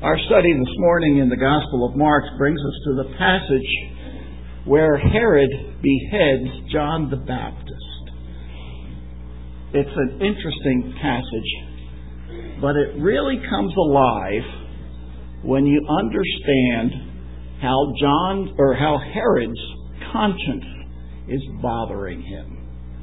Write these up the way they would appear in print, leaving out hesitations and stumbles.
Our study this morning in the Gospel of Mark brings us to the passage where Herod beheads John the Baptist. It's an interesting passage, but it really comes alive when you understand how Herod's conscience is bothering him.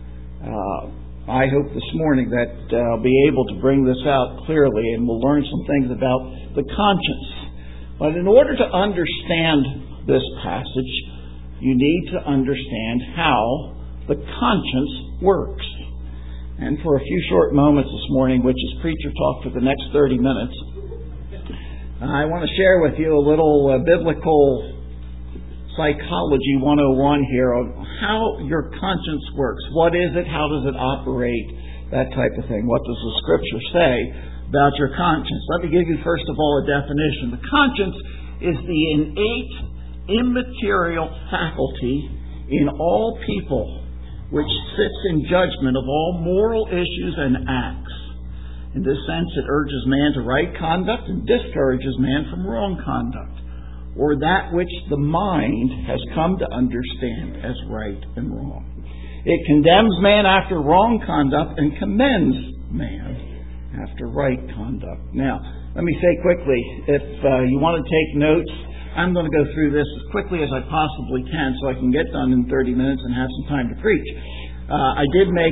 I hope this morning that I'll be able to bring this out clearly, and we'll learn some things about the conscience. But in order to understand this passage, you need to understand how the conscience works. And for a few short moments this morning, which is preacher talk for the next 30 minutes, I want to share with you a little biblical psychology 101 here on how your conscience works. What is it? How does it operate? That type of thing. What does the Scripture say about your conscience? Let me give you first of all a definition. The conscience is the innate, immaterial faculty in all people which sits in judgment of all moral issues and acts. In this sense, it urges man to right conduct and discourages man from wrong conduct, or that which the mind has come to understand as right and wrong. It condemns man after wrong conduct and commends man after right conduct. Now, let me say quickly, if you want to take notes, I'm going to go through this as quickly as I possibly can so I can get done in 30 minutes and have some time to preach. I did make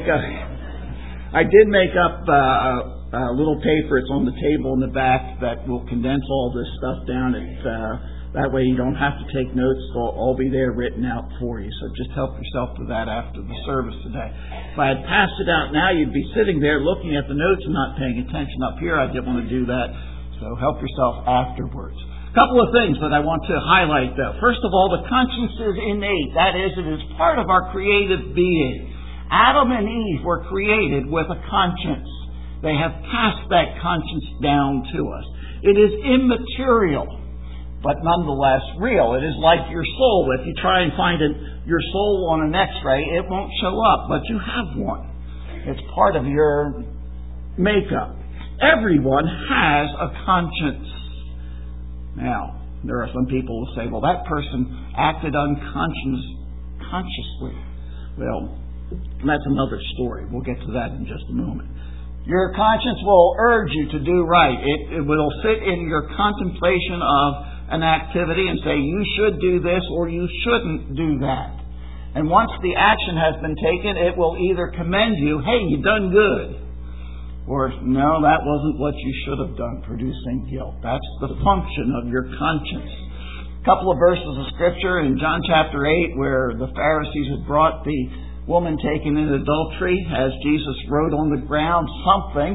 up a little paper. It's on the table in the back that will condense all this stuff down. That way you don't have to take notes. It'll all be there written out for you. So just help yourself with that after the service today. If I had passed it out now, you'd be sitting there looking at the notes and not paying attention up here. I didn't want to do that. So help yourself afterwards. A couple of things that I want to highlight, though. First of all, the conscience is innate. That is, it is part of our creative being. Adam and Eve were created with a conscience. They have passed that conscience down to us. It is immaterial, but nonetheless real. It is like your soul. If you try and find your soul on an x-ray, it won't show up, but you have one. It's part of your makeup. Everyone has a conscience. Now, there are some people who say, well, that person acted unconsciously. Well, that's another story. We'll get to that in just a moment. Your conscience will urge you to do right. It will sit in your contemplation of an activity and say, you should do this or you shouldn't do that. And once the action has been taken, it will either commend you, hey, you've done good, or no, that wasn't what you should have done, producing guilt. That's the function of your conscience. A couple of verses of Scripture in John chapter 8 where the Pharisees had brought the woman taken in adultery as Jesus wrote on the ground something,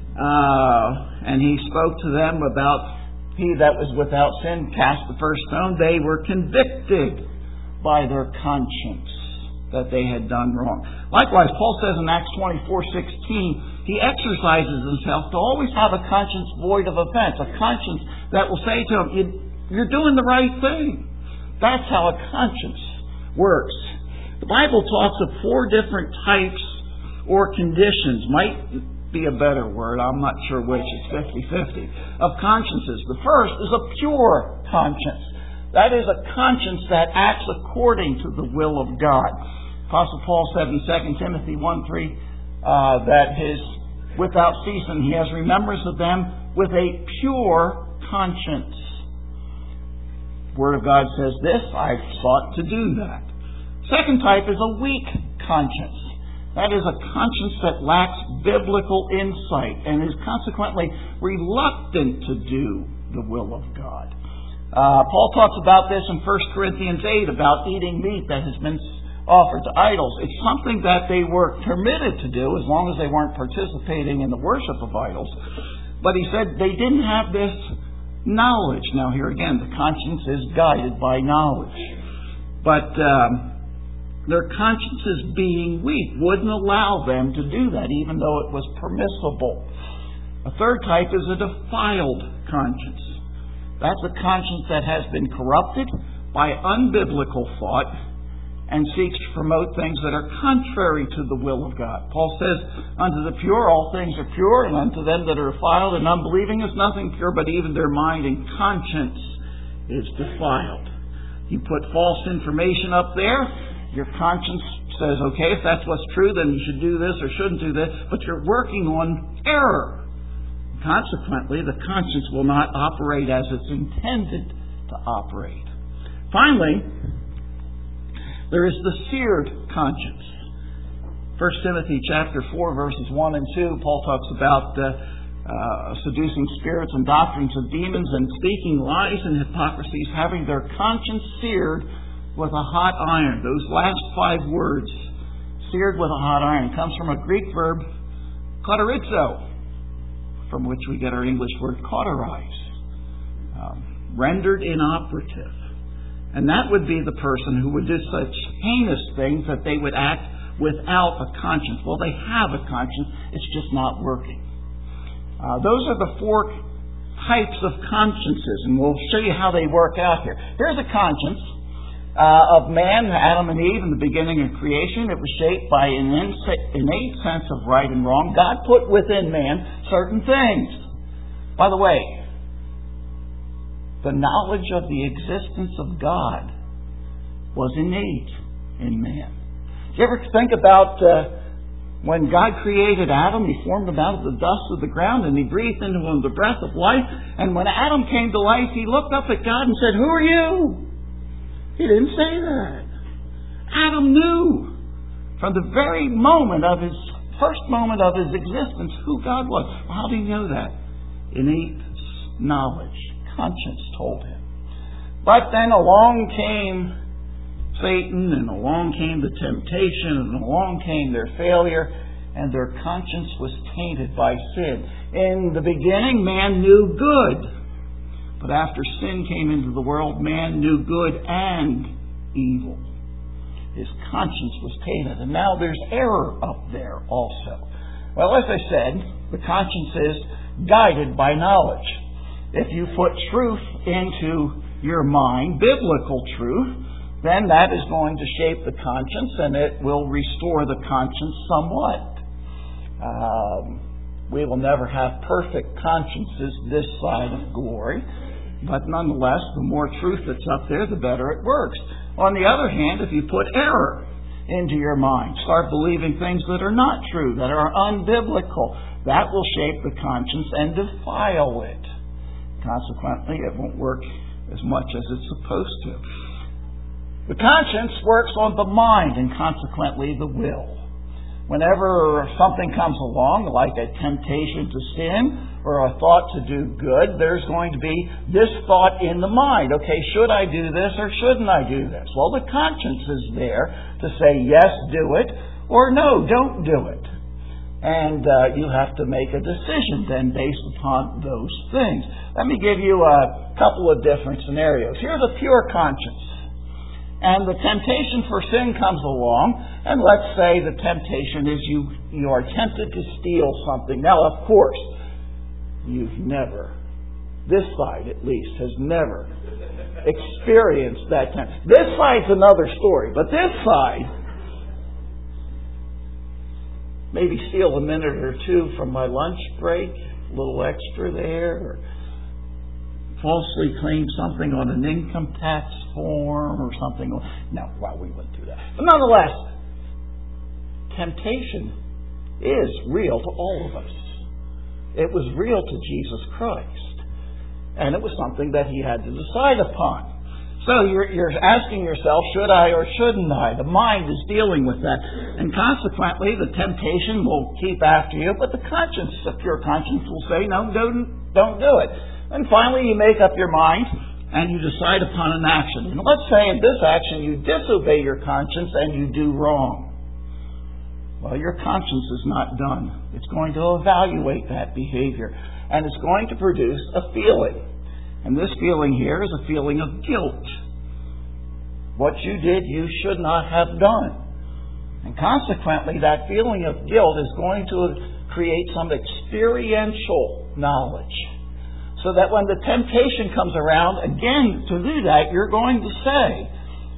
and he spoke to them about he that was without sin cast the first stone. They were convicted by their conscience that they had done wrong. Likewise, Paul says in Acts 24:16, he exercises himself to always have a conscience void of offense, a conscience that will say to him, you're doing the right thing. That's how a conscience works. The Bible talks of 4 different types or conditions, might be a better word, I'm not sure which, it's 50-50, of consciences. The first is a pure conscience. That is a conscience that acts according to the will of God. Apostle Paul said in 2 Timothy 1:3 that without ceasing he has remembrance of them with a pure conscience. The Word of God says this, I've sought to do that. Second type is a weak conscience. That is a conscience that lacks biblical insight and is consequently reluctant to do the will of God. Paul talks about this in 1 Corinthians 8 about eating meat that has been offered to idols. It's something that they were permitted to do as long as they weren't participating in the worship of idols. But he said they didn't have this knowledge. Now here again, the conscience is guided by knowledge. But their consciences being weak wouldn't allow them to do that, even though it was permissible. A third type is a defiled conscience. That's a conscience that has been corrupted by unbiblical thought and seeks to promote things that are contrary to the will of God. Paul says, unto the pure all things are pure, and unto them that are defiled and unbelieving is nothing pure, but even their mind and conscience is defiled. You put false information up there, your conscience says, okay, if that's what's true, then you should do this or shouldn't do this, but you're working on error. Consequently, the conscience will not operate as it's intended to operate. Finally, there is the seared conscience. 1 Timothy chapter 4, verses 1 and 2, Paul talks about seducing spirits and doctrines of demons and speaking lies and hypocrisies, having their conscience seared with a hot iron. Those last 5 words, seared with a hot iron, comes from a Greek verb, katerizo, from which we get our English word cauterize, rendered inoperative. And that would be the person who would do such heinous things that they would act without a conscience. Well, they have a conscience, it's just not working. Those are the 4 types of consciences, and we'll show you how they work out here. Here's a conscience of man, Adam and Eve, in the beginning of creation. It was shaped by an innate sense of right and wrong. God put within man certain things. By the way, the knowledge of the existence of God was innate in man. Do you ever think about when God created Adam, He formed him out of the dust of the ground and He breathed into him the breath of life. And when Adam came to life, he looked up at God and said, "Who are you?" He didn't say that. Adam knew from the very first moment of his existence who God was. Well, how did he know that? Innate knowledge. Conscience told him. But then along came Satan, and along came the temptation, and along came their failure, and their conscience was tainted by sin. In the beginning, man knew good. But after sin came into the world, man knew good and evil. His conscience was tainted. And now there's error up there also. Well, as I said, the conscience is guided by knowledge. If you put truth into your mind, biblical truth, then that is going to shape the conscience, and it will restore the conscience somewhat. We will never have perfect consciences this side of glory, but nonetheless, the more truth that's up there, the better it works. On the other hand, if you put error into your mind, start believing things that are not true, that are unbiblical, that will shape the conscience and defile it. Consequently, it won't work as much as it's supposed to. The conscience works on the mind and consequently the will. Whenever something comes along, like a temptation to sin or a thought to do good, there's going to be this thought in the mind. Okay, should I do this or shouldn't I do this? Well, the conscience is there to say, yes, do it, or no, don't do it. And you have to make a decision then based upon those things. Let me give you a couple of different scenarios. Here's a pure conscience. And the temptation for sin comes along, and let's say the temptation is you are tempted to steal something. Now, of course, you've never, this side at least, has never experienced that temptation. This side's another story, but this side, maybe steal a minute or two from my lunch break, a little extra there, or falsely claim something on an income tax form or something. No, well, we wouldn't do that. But nonetheless, temptation is real to all of us. It was real to Jesus Christ. And it was something that He had to decide upon. So you're asking yourself, should I or shouldn't I? The mind is dealing with that. And consequently, the temptation will keep after you, but the conscience, a pure conscience, will say, no, don't do it. And finally, you make up your mind and you decide upon an action. And let's say in this action you disobey your conscience and you do wrong. Well, your conscience is not done. It's going to evaluate that behavior. And it's going to produce a feeling. And this feeling here is a feeling of guilt. What you did, you should not have done. And consequently, that feeling of guilt is going to create some experiential knowledge. So that when the temptation comes around, again, to do that, you're going to say,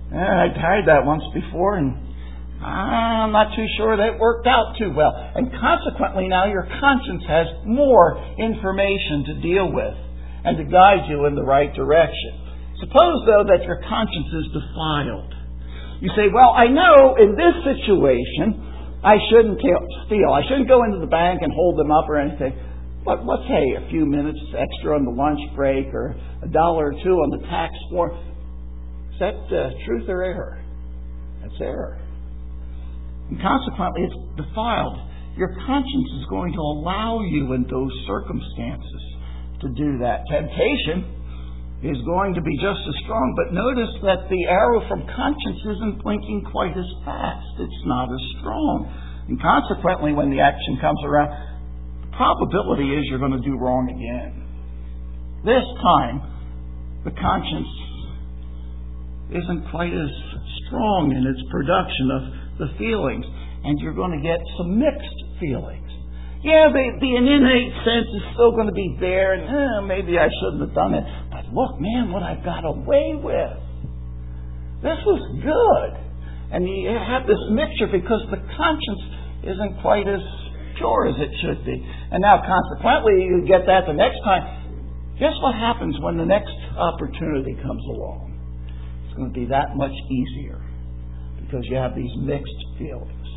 I tried that once before, and I'm not too sure that it worked out too well. And consequently, now your conscience has more information to deal with and to guide you in the right direction. Suppose, though, that your conscience is defiled. You say, well, I know in this situation I shouldn't steal. I shouldn't go into the bank and hold them up or anything. But let's say a few minutes extra on the lunch break or $1 or $2 on the tax form. Is that truth or error? That's error. And consequently, it's defiled. Your conscience is going to allow you in those circumstances to do that. Temptation is going to be just as strong, but notice that the arrow from conscience isn't blinking quite as fast. It's not as strong. And consequently, when the action comes around, the probability is you're going to do wrong again. This time, the conscience isn't quite as strong in its production of the feelings, and you're going to get some mixed feelings. Yeah, the innate sense is still going to be there, and maybe I shouldn't have done it. But look, man, what I got away with. This was good. And you have this mixture because the conscience isn't quite as pure as it should be. And now, consequently, you get that the next time. Guess what happens when the next opportunity comes along? It's going to be that much easier because you have these mixed feelings.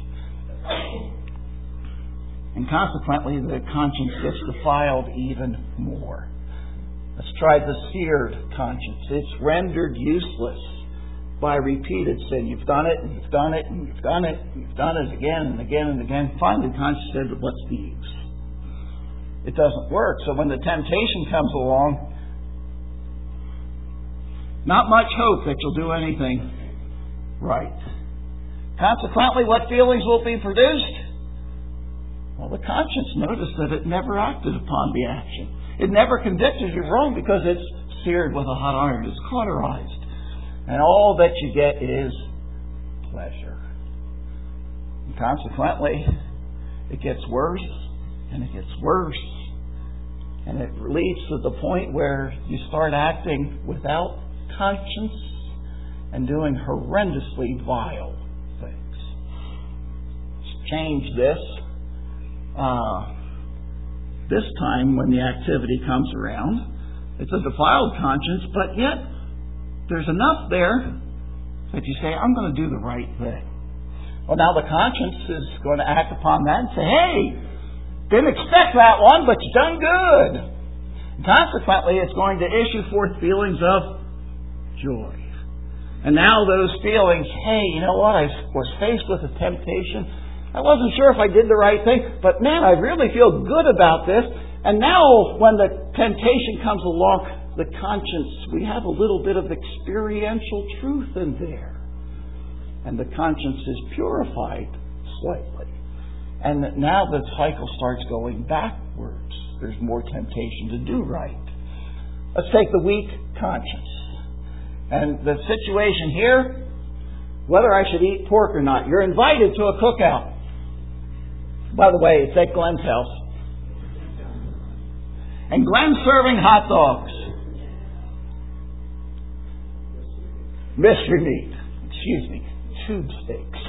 And consequently, the conscience gets defiled even more. Let's try the seared conscience. It's rendered useless by repeated sin. You've done it, and you've done it, and you've done it, and you've done it again and again and again. Finally, the conscience said, what's the use? It doesn't work. So when the temptation comes along, not much hope that you'll do anything right. Consequently, what feelings will be produced? Well, the conscience noticed that it never acted upon the action. It never convicted you wrong because it's seared with a hot iron. It's cauterized. And all that you get is pleasure. And consequently, it gets worse and it gets worse. And it leads to the point where you start acting without conscience and doing horrendously vile things. Let's change this. This time when the activity comes around, it's a defiled conscience, but yet there's enough there that you say, I'm going to do the right thing. Well, now the conscience is going to act upon that and say, hey, didn't expect that one, but you've done good. And consequently, it's going to issue forth feelings of joy. And now those feelings, hey, you know what, I was faced with a temptation. I wasn't sure if I did the right thing, but man, I really feel good about this. And now when the temptation comes along, the conscience, we have a little bit of experiential truth in there. And the conscience is purified slightly. And now the cycle starts going backwards. There's more temptation to do right. Let's take the weak conscience. And the situation here, whether I should eat pork or not. You're invited to a cookout. By the way, it's at Glenn's house. And Glenn's serving hot dogs. Mystery meat. Excuse me. Tube steaks.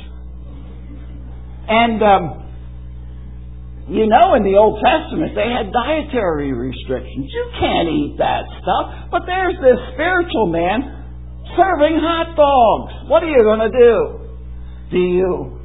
And, you know, in the Old Testament, they had dietary restrictions. You can't eat that stuff. But there's this spiritual man serving hot dogs. What are you going to do? Do you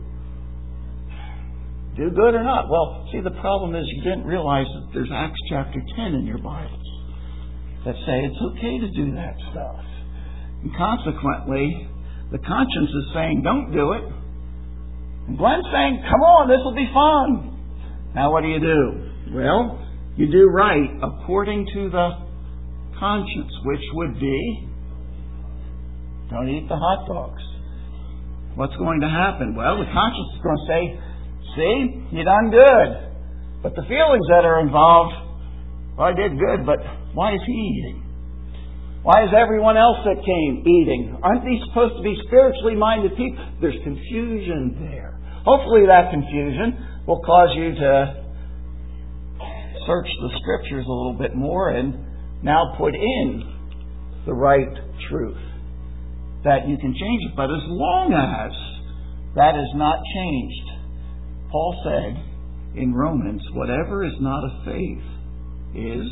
do good or not? Well, see, the problem is you didn't realize that there's Acts chapter 10 in your Bibles that say it's okay to do that stuff. And consequently, the conscience is saying, don't do it. And Glenn's saying, come on, this will be fun. Now what do? Well, you do right according to the conscience, which would be, don't eat the hot dogs. What's going to happen? Well, the conscience is going to say, see, you done good. But the feelings that are involved, well, I did good, but why is he eating? Why is everyone else that came eating? Aren't these supposed to be spiritually minded people? There's confusion there. Hopefully that confusion will cause you to search the Scriptures a little bit more and now put in the right truth. that you can change it. But as long as that is not changed, Paul said in Romans, whatever is not of faith is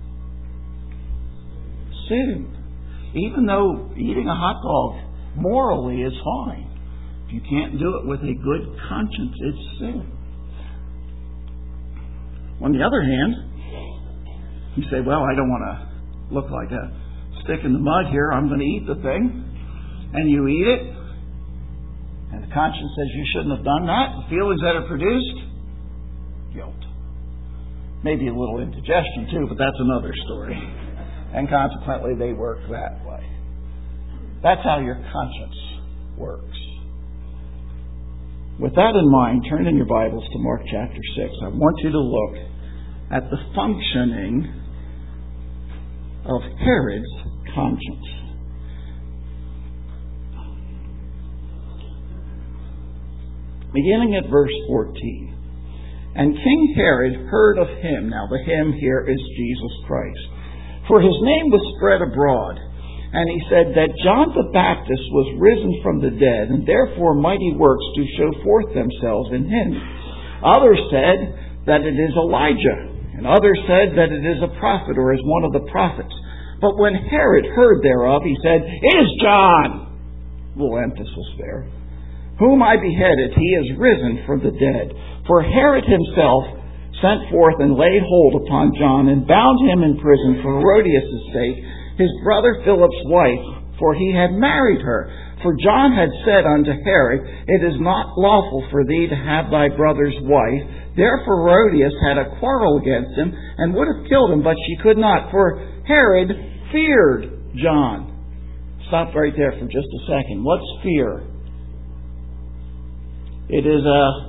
sin. Even though eating a hot dog morally is fine, if you can't do it with a good conscience, it's sin. On the other hand, you say, well, I don't want to look like a stick in the mud here. I'm going to eat the thing. And you eat it. And the conscience says you shouldn't have done that. The feelings that are produced, guilt. Maybe a little indigestion too, but that's another story. And consequently, they work that way. That's how your conscience works. With that in mind, turn in your Bibles to Mark chapter 6. I want you to look at the functioning of Herod's conscience. Beginning at verse 14. And King Herod heard of him. Now the him here is Jesus Christ. For his name was spread abroad. And he said that John the Baptist was risen from the dead, and therefore mighty works do show forth themselves in him. Others said that it is Elijah, and others said that it is a prophet, or is one of the prophets. But when Herod heard thereof, he said, It is John, little emphasis there, whom I beheaded. He is risen from the dead. For Herod himself sent forth and laid hold upon John, and bound him in prison for Herodias' sake, his brother Philip's wife, for he had married her. For John had said unto Herod, It is not lawful for thee to have thy brother's wife. Therefore Herodias had a quarrel against him, and would have killed him, but she could not, for Herod feared John. Stop right there for just a second. What's fear? It is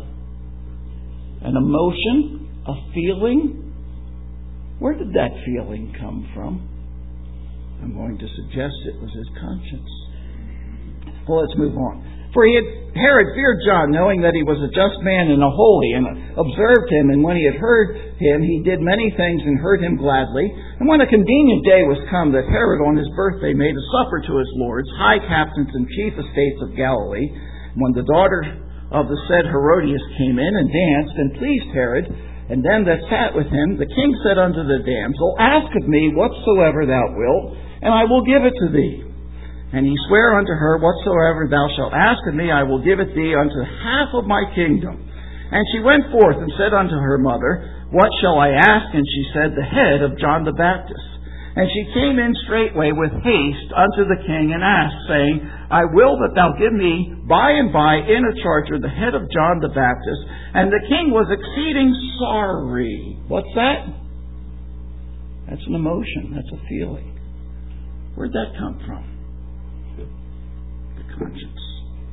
an emotion, a feeling. Where did that feeling come from? I'm going to suggest it was his conscience. Well, let's move on. For Herod feared John, knowing that he was a just man and a holy, and observed him. And when he had heard him, he did many things and heard him gladly. And when a convenient day was come that Herod on his birthday made a supper to his lords, high captains and chief estates of Galilee, when the daughter of the said Herodias came in and danced and pleased Herod, and them that sat with him, the king said unto the damsel, Ask of me whatsoever thou wilt, and I will give it to thee. And he sware unto her, Whatsoever thou shalt ask of me, I will give it thee unto half of my kingdom. And she went forth and said unto her mother, What shall I ask? And she said, The head of John the Baptist. And she came in straightway with haste unto the king, and asked, saying, I will that thou give me by and by in a charger the head of John the Baptist. And the king was exceeding sorry. What's that? That's an emotion. That's a feeling. Where'd that come from? The conscience.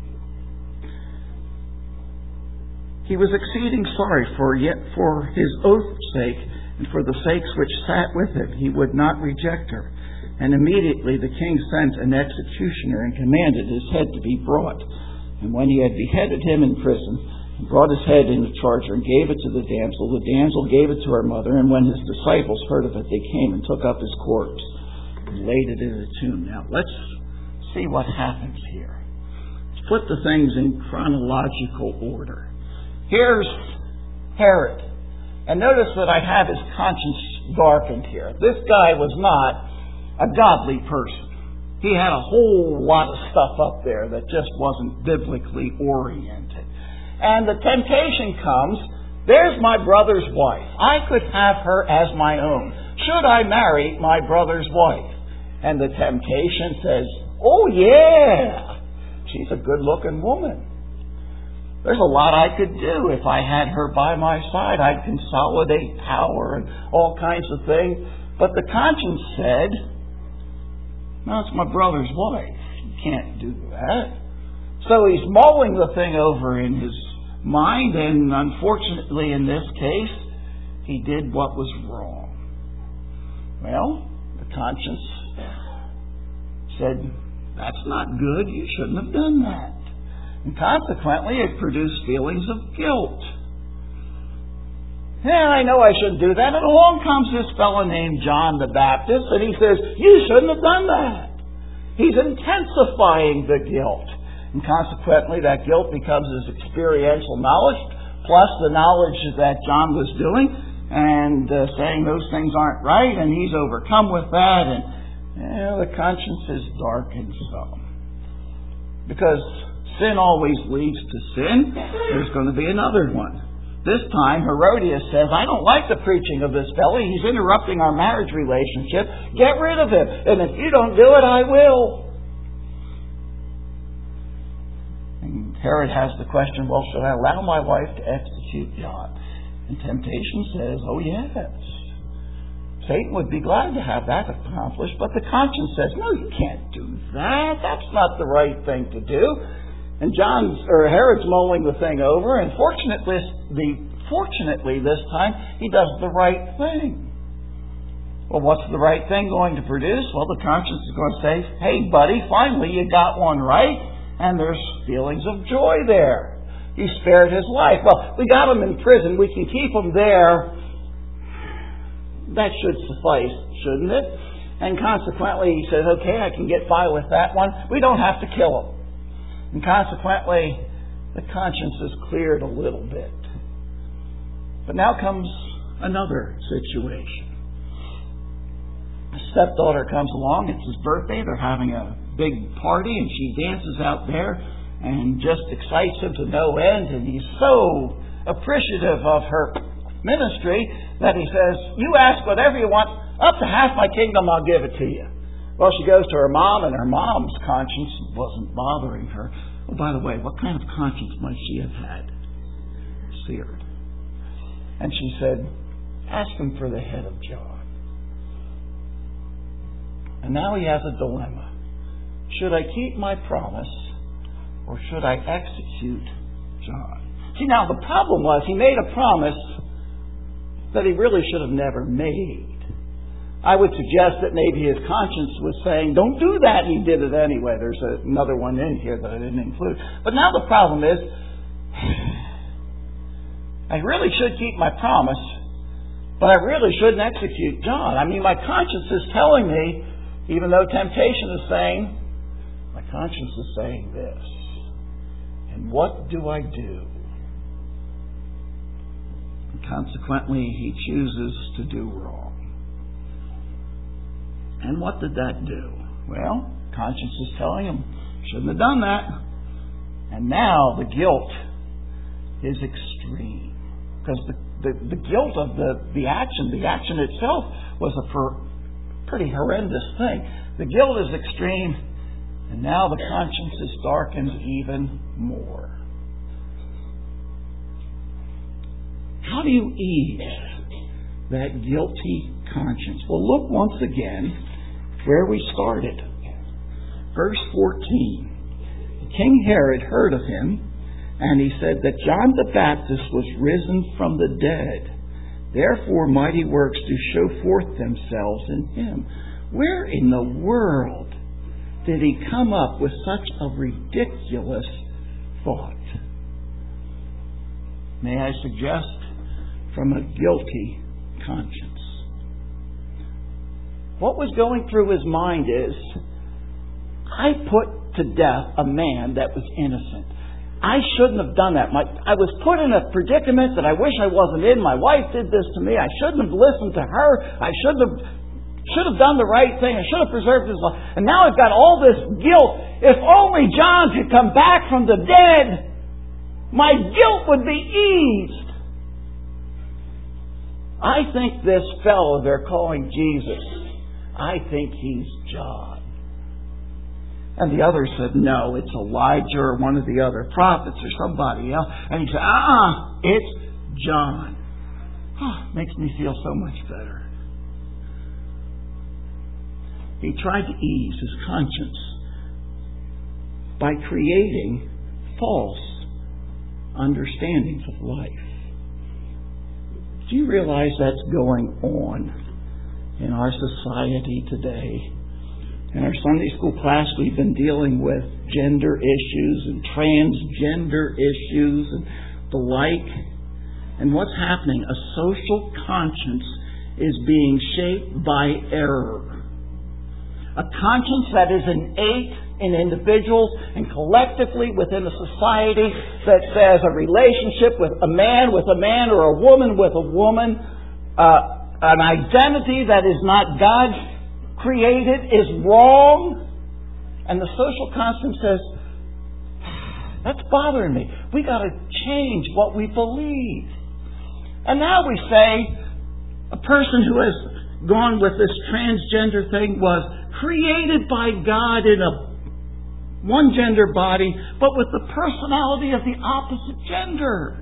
He was exceeding sorry, yet for his oath's sake, and for the sakes which sat with him, he would not reject her. And immediately the king sent an executioner, and commanded his head to be brought. And when he had beheaded him in prison, he brought his head in a charger, and gave it to the damsel. The damsel gave it to her mother, and when his disciples heard of it, they came and took up his corpse, and laid it in a tomb. Now, let's see what happens here. Let's put the things in chronological order. Here's Herod. And notice that I have his conscience darkened here. This guy was not a godly person. He had a whole lot of stuff up there that just wasn't biblically oriented. And the temptation comes, there's my brother's wife. I could have her as my own. Should I marry my brother's wife? And the temptation says, oh yeah, she's a good-looking woman. There's a lot I could do if I had her by my side. I'd consolidate power and all kinds of things. But the conscience said, no, it's my brother's wife. You can't do that. So he's mulling the thing over in his mind, and unfortunately in this case, he did what was wrong. Well, the conscience said, that's not good. You shouldn't have done that. And consequently, it produced feelings of guilt. Yeah, I know I shouldn't do that. And along comes this fellow named John the Baptist, and he says, you shouldn't have done that. He's intensifying the guilt. And consequently, that guilt becomes his experiential knowledge, plus the knowledge that John was doing, and saying those things aren't right, and he's overcome with that, and the conscience is darkened some. Because sin always leads to sin, there's going to be another one. This time, Herodias says, I don't like the preaching of this fellow. He's interrupting our marriage relationship. Get rid of him. And if you don't do it, I will. And Herod has the question, well, should I allow my wife to execute John? And temptation says, oh yes. Satan would be glad to have that accomplished, but the conscience says, no, you can't do that. That's not the right thing to do. And Herod's mulling the thing over, and fortunately this time, he does the right thing. Well, what's the right thing going to produce? Well, the conscience is going to say, hey, buddy, finally you got one right, and there's feelings of joy there. You spared his life. Well, we got him in prison. We can keep him there. That should suffice, shouldn't it? And consequently, he says, okay, I can get by with that one. We don't have to kill him. And consequently, the conscience is cleared a little bit. But now comes another situation. A stepdaughter comes along. It's his birthday. They're having a big party, and she dances out there and just excites him to no end. And he's so appreciative of her ministry that he says, you ask whatever you want. Up to half my kingdom, I'll give it to you. Well, she goes to her mom, and her mom's conscience wasn't bothering her. Oh, by the way, what kind of conscience might she have had? Seared. And she said, ask him for the head of John. And now he has a dilemma. Should I keep my promise, or should I execute John? See, now the problem was he made a promise that he really should have never made. I would suggest that maybe his conscience was saying, don't do that. He did it anyway. There's another one in here that I didn't include. But now the problem is, I really should keep my promise, but I really shouldn't execute John. I mean, my conscience is telling me, even though temptation is saying, my conscience is saying this. And what do I do? And consequently, he chooses to do wrong. And what did that do? Well, conscience is telling him, shouldn't have done that. And now the guilt is extreme. Because the guilt of the action itself was a pretty horrendous thing. The guilt is extreme, and now the conscience is darkened even more. How do you ease that guilty conscience? Well, look once again where we started. Verse 14. King Herod heard of him, and he said that John the Baptist was risen from the dead. Therefore mighty works do show forth themselves in him. Where in the world did he come up with such a ridiculous thought? May I suggest, from a guilty conscience. What was going through his mind is, I put to death a man that was innocent. I shouldn't have done that. I was put in a predicament that I wish I wasn't in. My wife did this to me. I shouldn't have listened to her. I should have done the right thing. I should have preserved his life. And now I've got all this guilt. If only John could come back from the dead, my guilt would be eased. I think this fellow they're calling Jesus, I think he's John. And the other said, no, it's Elijah or one of the other prophets or somebody else. And he said, it's John. Makes me feel so much better. He tried to ease his conscience by creating false understandings of life. Do you realize that's going on in our society today? In our Sunday school class, we've been dealing with gender issues and transgender issues and the like. And what's happening? A social conscience is being shaped by error. A conscience that is innate in individuals and collectively within a society that says a relationship with a man or a woman with a woman, an identity that is not God created is wrong. And the social conscience says, that's bothering me. We got to change what we believe. And now we say a person who has gone with this transgender thing was created by God in a one gender body, but with the personality of the opposite gender.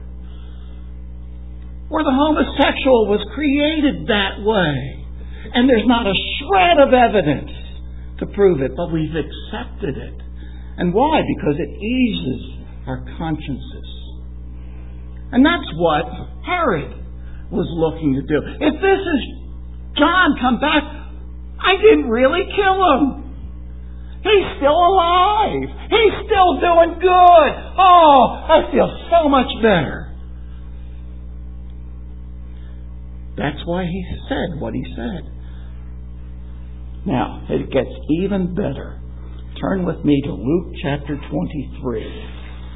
Or the homosexual was created that way. And there's not a shred of evidence to prove it, but we've accepted it. And why? Because it eases our consciences. And that's what Herod was looking to do. If this is John come back, I didn't really kill him. He's still alive. He's still doing good. Oh, I feel so much better. That's why he said what he said. Now, it gets even better. Turn with me to Luke chapter 23.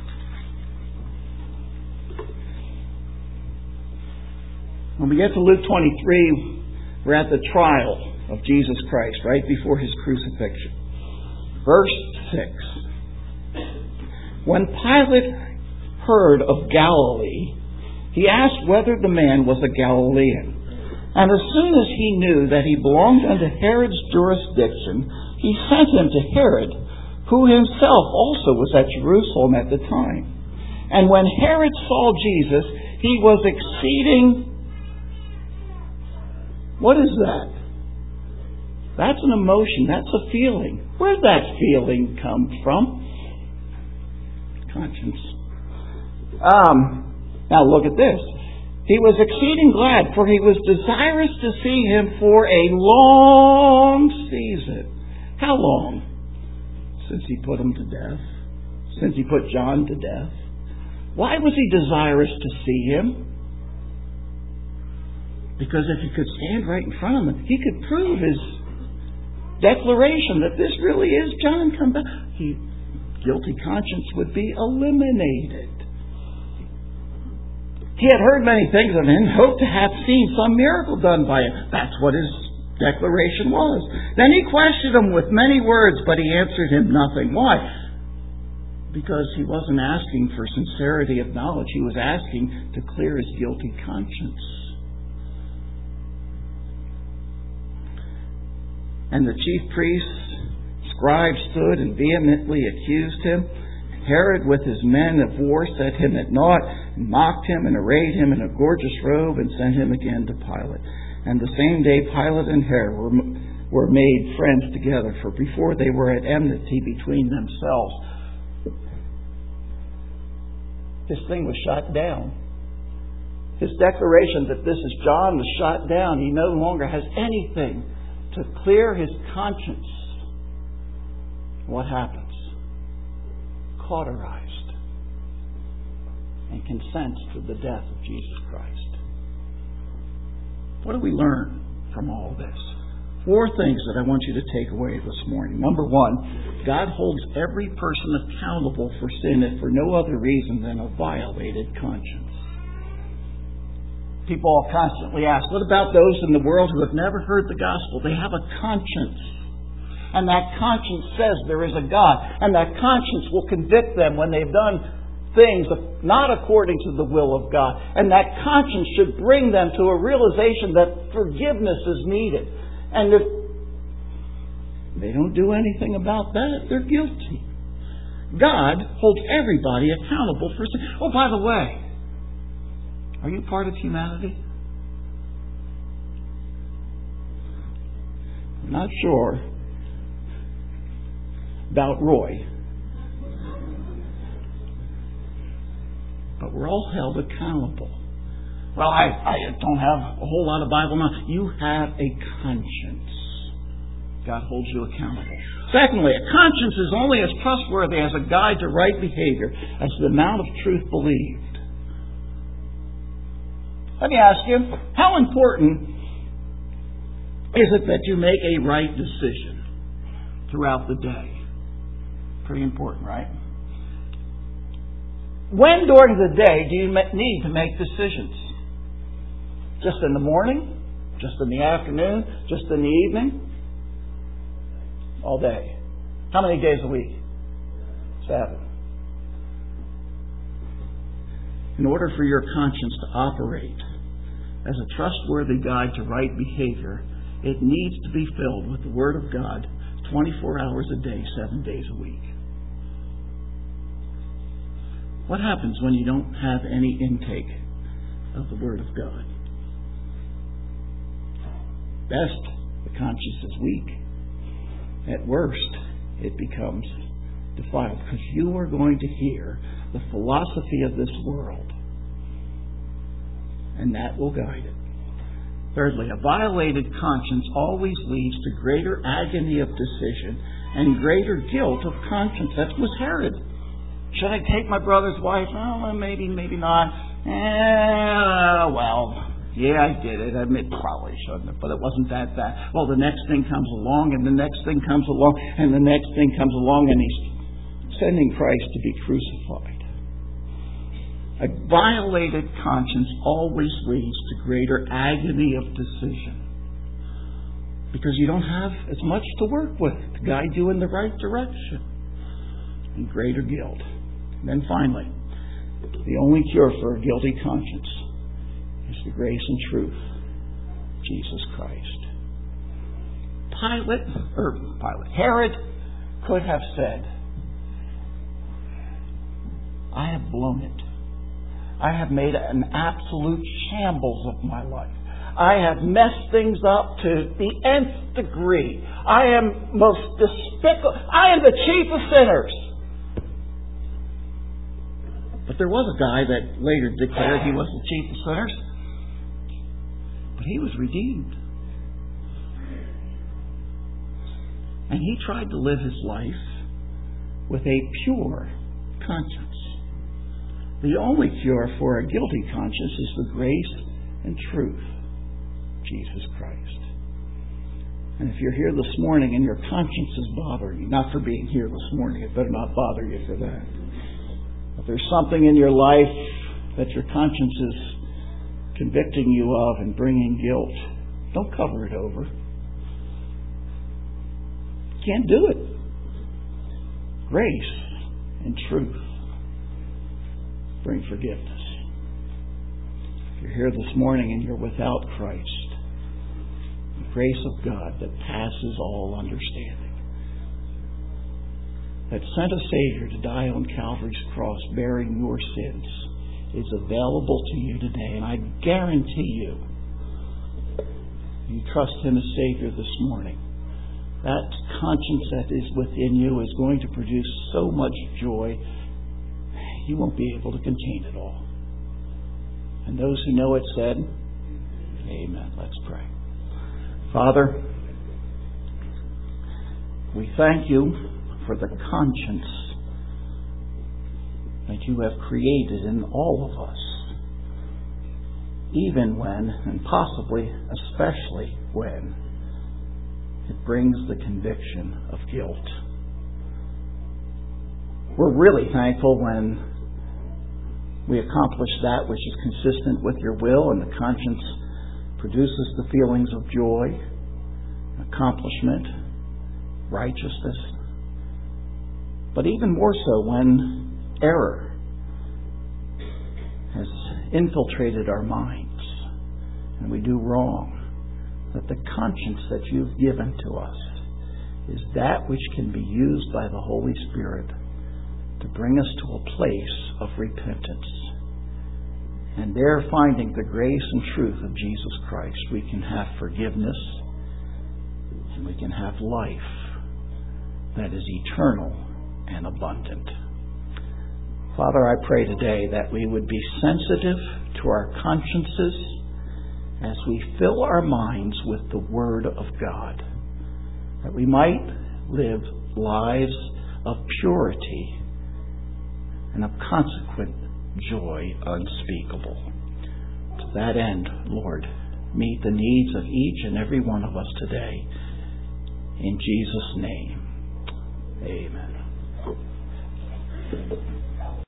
When we get to Luke 23, we're at the trial of Jesus Christ, right before His crucifixion. Verse 6. When Pilate heard of Galilee, he asked whether the man was a Galilean. And as soon as he knew that he belonged unto Herod's jurisdiction, he sent him to Herod, who himself also was at Jerusalem at the time. And when Herod saw Jesus, he was exceeding... What is that? That's an emotion. That's a feeling. Where did that feeling come from? Conscience. Now look at this. He was exceeding glad, for he was desirous to see him for a long season. How long? Since he put him to death. Since he put John to death. Why was he desirous to see him? Because if he could stand right in front of him, he could prove his declaration that this really is John come back. Guilty conscience would be eliminated. He had heard many things of him and hoped to have seen some miracle done by him. That's what his declaration was. Then he questioned him with many words, but he answered him nothing. Why? Because he wasn't asking for sincerity of knowledge. He was asking to clear his guilty conscience. And the chief priests, scribes stood and vehemently accused him. Herod with his men of war set him at naught, and mocked him, and arrayed him in a gorgeous robe, and sent him again to Pilate. And the same day Pilate and Herod were made friends together, for before they were at enmity between themselves. This thing was shot down. His declaration that this is John was shot down. He no longer has anything to clear his conscience. What happens? Cauterized and consents to the death of Jesus Christ. What do we learn from all this? 4 things that I want you to take away this morning. Number 1, God holds every person accountable for sin if for no other reason than a violated conscience. People constantly ask, what about those in the world who have never heard the gospel? They have a conscience. And that conscience says there is a God. And that conscience will convict them when they've done things not according to the will of God. And that conscience should bring them to a realization that forgiveness is needed. And if they don't do anything about that, they're guilty. God holds everybody accountable for sin. Oh, by the way, are you part of humanity? I'm not sure about Roy, but we're all held accountable. Well, I don't have a whole lot of Bible knowledge. You have a conscience. God holds you accountable. Secondly, a conscience is only as trustworthy as a guide to right behavior as the amount of truth believed. Let me ask you, how important is it that you make a right decision? throughout the day. Pretty important, right? When during the day do you need to make decisions? Just in the morning? Just in the afternoon? Just in the evening? All day. How many days a week? 7. In order for your conscience to operate as a trustworthy guide to right behavior, it needs to be filled with the Word of God 24 hours a day, 7 days a week. What happens when you don't have any intake of the Word of God? Best, the conscience is weak. At worst, it becomes defiled, because you are going to hear the philosophy of this world, and that will guide it. Thirdly, a violated conscience always leads to greater agony of decision and greater guilt of conscience. That was Herod. Should I take my brother's wife? Oh, maybe not. Yeah, I did it. I probably shouldn't have, but it wasn't that bad. Well, the next thing comes along, and the next thing comes along, and the next thing comes along, and he's sending Christ to be crucified. A violated conscience always leads to greater agony of decision, because you don't have as much to work with to guide you in the right direction, and greater guilt. And then finally, the only cure for a guilty conscience is the grace and truth, Jesus Christ. Herod could have said, I have blown it. I have made an absolute shambles of my life. I have messed things up to the nth degree. I am most despicable. I am the chief of sinners. But there was a guy that later declared he was the chief of sinners. But he was redeemed. And he tried to live his life with a pure conscience. The only cure for a guilty conscience is the grace and truth, Jesus Christ. And if you're here this morning and your conscience is bothering you, not for being here this morning, it better not bother you for that. If there's something in your life that your conscience is convicting you of and bringing guilt, don't cover it over. Can't do it. Grace and truth bring forgiveness. If you're here this morning and you're without Christ, the grace of God that passes all understanding, that sent a Savior to die on Calvary's cross bearing your sins, is available to you today. And I guarantee you trust Him as Savior this morning, that conscience that is within you is going to produce so much joy, you won't be able to contain it all. And those who know it said, Amen. Let's pray. Father, we thank you for the conscience that you have created in all of us, even when, and possibly especially when, it brings the conviction of guilt. We're really thankful when we accomplish that which is consistent with your will, and the conscience produces the feelings of joy, accomplishment, righteousness. But even more so when error has infiltrated our minds and we do wrong, that the conscience that you've given to us is that which can be used by the Holy Spirit to bring us to a place of repentance. And there, finding the grace and truth of Jesus Christ, we can have forgiveness and we can have life that is eternal and abundant. Father, I pray today that we would be sensitive to our consciences as we fill our minds with the Word of God, that we might live lives of purity and of consequent joy unspeakable. To that end, Lord, meet the needs of each and every one of us today. In Jesus' name. Amen.